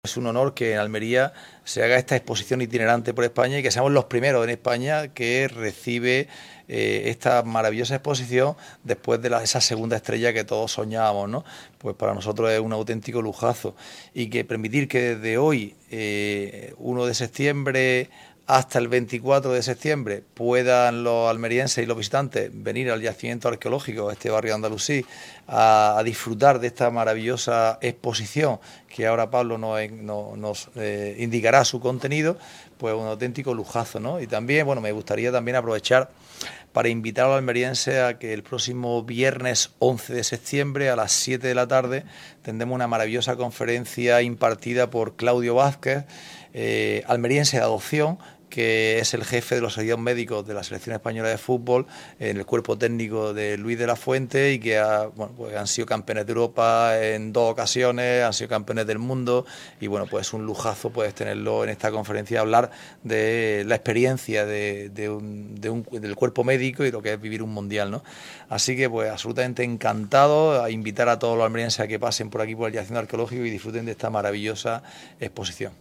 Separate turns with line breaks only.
Es un honor que en Almería se haga esta exposición itinerante por España y que seamos los primeros en España que recibe esta maravillosa exposición después de esa segunda estrella que todos soñábamos, ¿no? Pues para nosotros es un auténtico lujazo y que permitir que desde hoy, 1 de septiembre hasta el 24 de septiembre, puedan los almerienses y los visitantes venir al yacimiento arqueológico, a este barrio de Andalusí, a disfrutar de esta maravillosa exposición que ahora Pablo nos indicará su contenido, pues un auténtico lujazo, ¿no? Y también, bueno, me gustaría también aprovechar para invitar a los almerienses a que el próximo viernes 11 de septiembre a las 7 de la tarde tendremos una maravillosa conferencia impartida por Claudio Vázquez, almeriense de adopción, que es el jefe de los servicios médicos de la selección española de fútbol, en el cuerpo técnico de Luis de la Fuente, y que pues han sido campeones de Europa en 2 ocasiones, han sido campeones del mundo, y bueno, pues es un lujazo puedes tenerlo en esta conferencia, hablar de la experiencia del cuerpo médico y lo que es vivir un mundial, ¿no? Así que pues absolutamente encantado a invitar a todos los almerienses a que pasen por aquí por el yacimiento arqueológico y disfruten de esta maravillosa exposición.